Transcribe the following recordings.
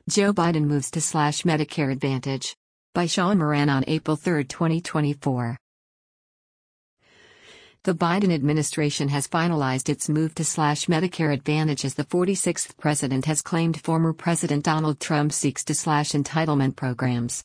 Joe Biden moves to slash Medicare Advantage. By Sean Moran on April 3, 2024. The Biden administration has finalized its move to slash Medicare Advantage as the 46th president has claimed former President Donald Trump seeks to slash entitlement programs.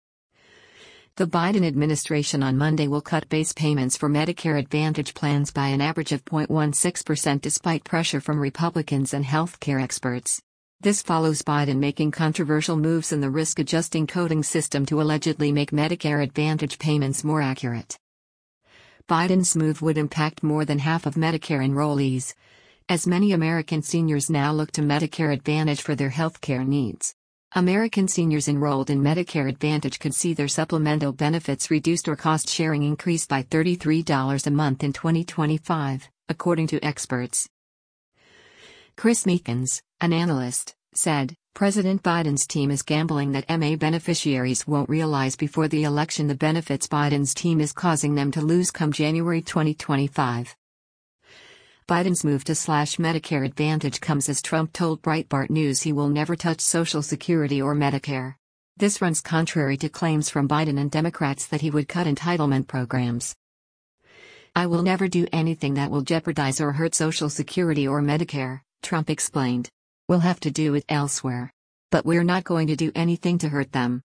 The Biden administration on Monday will cut base payments for Medicare Advantage plans by an average of 0.16% despite pressure from Republicans and healthcare experts. This follows Biden making controversial moves in the risk-adjusting coding system to allegedly make Medicare Advantage payments more accurate. Biden's move would impact more than half of Medicare enrollees, as many American seniors now look to Medicare Advantage for their healthcare needs. American seniors enrolled in Medicare Advantage could see their supplemental benefits reduced or cost sharing increased by $33 a month in 2025, according to experts. Chris Meekins, an analyst, said, President Biden's team is gambling that MA beneficiaries won't realize before the election the benefits Biden's team is causing them to lose come January 2025. Biden's move to slash Medicare Advantage comes as Trump told Breitbart News he will never touch Social Security or Medicare. This runs contrary to claims from Biden and Democrats that he would cut entitlement programs. I will never do anything that will jeopardize or hurt Social Security or Medicare, Trump explained. We'll have to do it elsewhere. But we're not going to do anything to hurt them.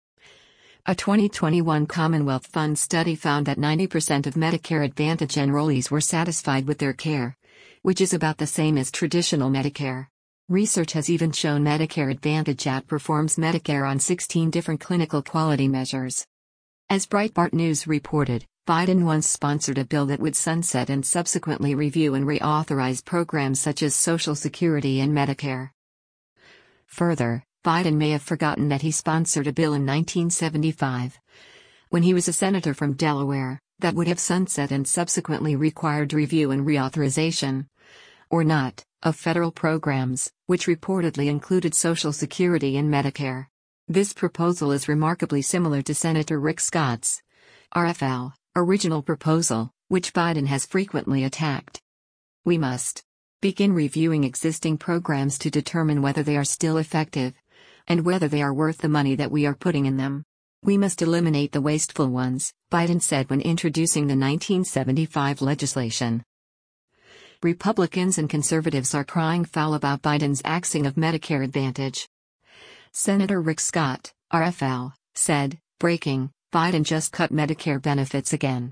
A 2021 Commonwealth Fund study found that 90% of Medicare Advantage enrollees were satisfied with their care, which is about the same as traditional Medicare. Research has even shown Medicare Advantage outperforms Medicare on 16 different clinical quality measures. As Breitbart News reported, Biden once sponsored a bill that would sunset and subsequently review and reauthorize programs such as Social Security and Medicare. Further, Biden may have forgotten that he sponsored a bill in 1975, when he was a senator from Delaware, that would have sunset and subsequently required review and reauthorization, or not, of federal programs, which reportedly included Social Security and Medicare. This proposal is remarkably similar to Senator Rick Scott's RFL original proposal, which Biden has frequently attacked. We must begin reviewing existing programs to determine whether they are still effective, and whether they are worth the money that we are putting in them. We must eliminate the wasteful ones, Biden said when introducing the 1975 legislation. Republicans and conservatives are crying foul about Biden's axing of Medicare Advantage. Senator Rick Scott, RFL, said, breaking, Biden just cut Medicare benefits again.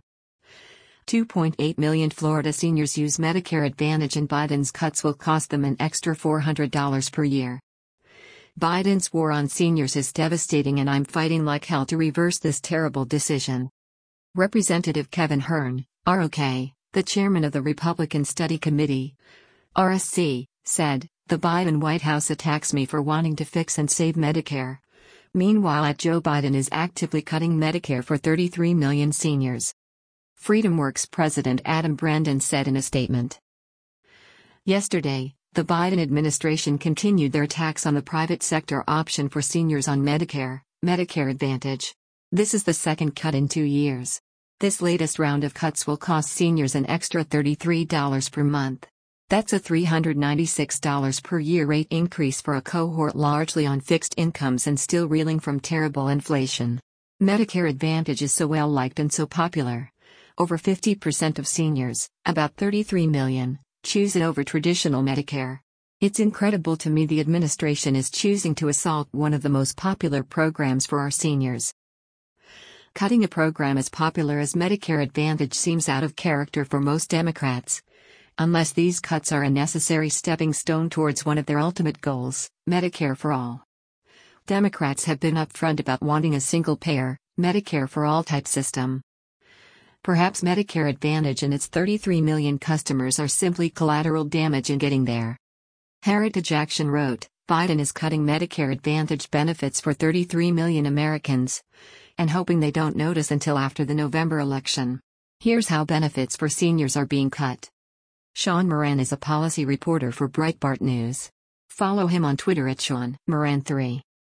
2.8 million Florida seniors use Medicare Advantage and Biden's cuts will cost them an extra $400 per year. Biden's war on seniors is devastating and I'm fighting like hell to reverse this terrible decision. Representative Kevin Hern, ROK, the chairman of the Republican Study Committee, RSC, said, the Biden White House attacks me for wanting to fix and save Medicare. Meanwhile, Joe Biden is actively cutting Medicare for 33 million seniors. FreedomWorks President Adam Brandon said in a statement. Yesterday, the Biden administration continued their attacks on the private sector option for seniors on Medicare Advantage. This is the second cut in 2 years. This latest round of cuts will cost seniors an extra $33 per month. That's a $396 per year rate increase for a cohort largely on fixed incomes and still reeling from terrible inflation. Medicare Advantage is so well liked and so popular. Over 50% of seniors, about 33 million, choose it over traditional Medicare. It's incredible to me the administration is choosing to assault one of the most popular programs for our seniors. Cutting a program as popular as Medicare Advantage seems out of character for most Democrats. Unless these cuts are a necessary stepping stone towards one of their ultimate goals, Medicare for all. Democrats have been upfront about wanting a single-payer, Medicare for all type system. Perhaps Medicare Advantage and its 33 million customers are simply collateral damage in getting there. Heritage Action wrote, Biden is cutting Medicare Advantage benefits for 33 million Americans, and hoping they don't notice until after the November election. Here's how benefits for seniors are being cut. Sean Moran is a policy reporter for Breitbart News. Follow him on Twitter at Sean Moran3.